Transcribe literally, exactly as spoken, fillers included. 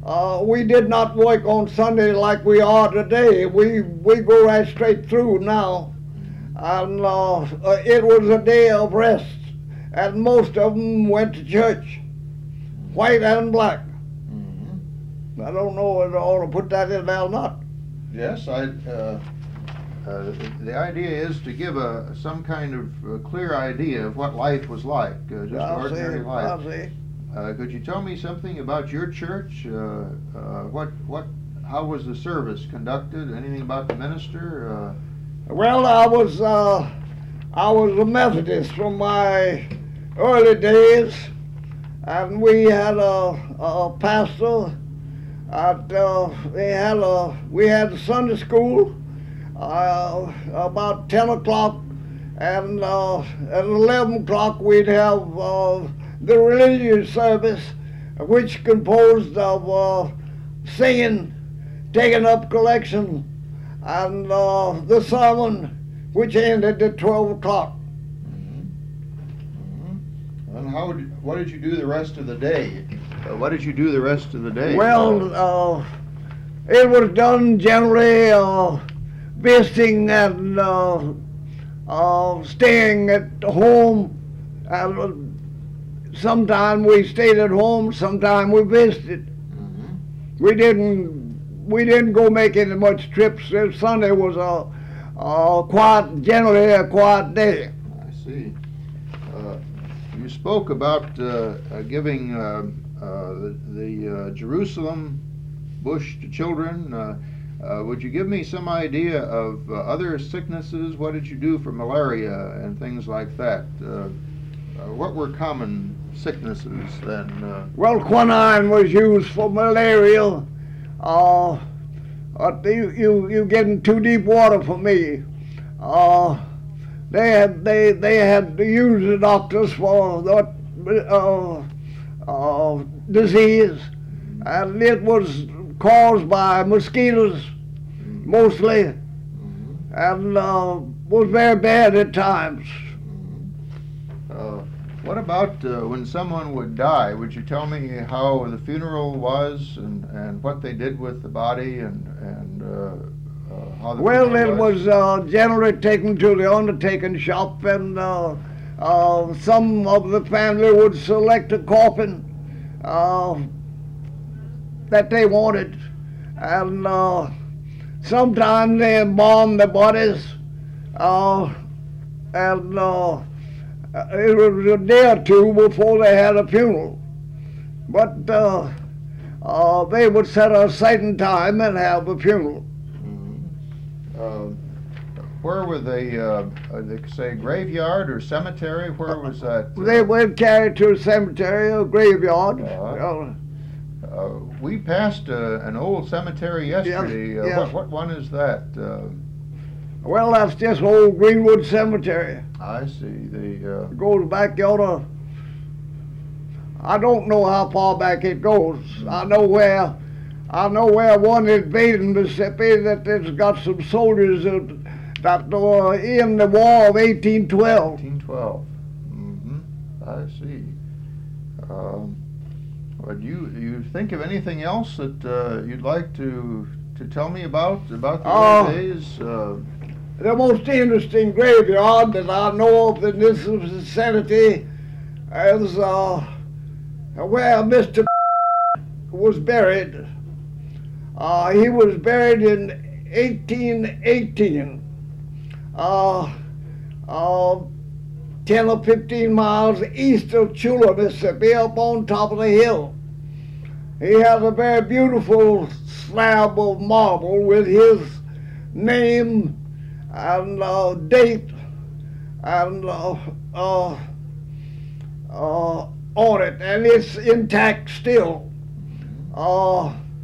uh, we did not work on Sunday like we are today. We we go right straight through now, and uh, uh, it was a day of rest, and most of them went to church, white and black. Mm-hmm. I don't know whether I ought to put that in there or not. Yes, I. Uh, uh, the idea is to give a some kind of uh, clear idea of what life was like, uh, just I'll ordinary see, life. I'll see. Uh, could you tell me something about your church? Uh, uh, what what? How was the service conducted? Anything about the minister? Uh, Well, I was uh, I was a Methodist from my early days, and we had a, a pastor. At, uh, we had a we had a Sunday school uh, about ten o'clock, and uh, at eleven o'clock we'd have uh, the religious service, which composed of uh, singing, taking up collection, and uh, the sermon, which ended at twelve o'clock. Mm-hmm. Mm-hmm. And how? Did, what did you do the rest of the day? Uh, what did you do the rest of the day? Well, uh, it was done generally uh, visiting and uh, uh, staying at home. And sometime we stayed at home, sometime we visited. Mm-hmm. We didn't we didn't go making much trips. Sunday was a, a quiet, generally a quiet day. I see. Uh, you spoke about uh, uh, giving uh, uh, the, the uh, Jerusalem bush to children. Uh, uh, would you give me some idea of uh, other sicknesses? What did you do for malaria and things like that? Uh, uh, what were common sicknesses then? Uh, Well, quinine was used for malaria. Uh, uh, you, you, you getting too deep water for me. Uh, they had they they had to use the doctors for that uh, uh, disease, and it was caused by mosquitoes mostly, mm-hmm. and uh, was very bad at times. Uh, what about uh, when someone would die? Would you tell me how the funeral was and, and what they did with the body and, and uh, uh, how the Well, funeral it was uh, generally taken to the undertaking shop, and uh, uh, some of the family would select a coffin uh, that they wanted, and uh, sometimes they embalmed the bodies, uh, and uh, it was a day or two before they had a funeral. But uh, uh, they would set a certain time and have a funeral. Mm-hmm. uh, where were they, uh, uh, they say graveyard or cemetery? Where was that? They were carried to a cemetery or graveyard. Uh-huh. Uh, we passed uh, an old cemetery yesterday. Yes, uh, yes. What, what one is that? Uh, Well, that's just old Greenwood Cemetery. I see. The uh, It goes back yonder. I don't know how far back it goes. I know where, I know where one invaded Mississippi that has got some soldiers that, that were in the War of eighteen twelve. eighteen twelve. Mm-hmm. I see. Um, well, do you you think of anything else that uh, you'd like to to tell me about about the Uh, early days? Uh, The most interesting graveyard that I know of in this vicinity is uh, where Mister was buried. Uh, he was buried in eighteen eighteen, uh, uh, ten or fifteen miles east of Chula, Mississippi, up on top of the hill. He has a very beautiful slab of marble with his name and uh, date and uh, uh, uh, on it, and it's intact still. Uh,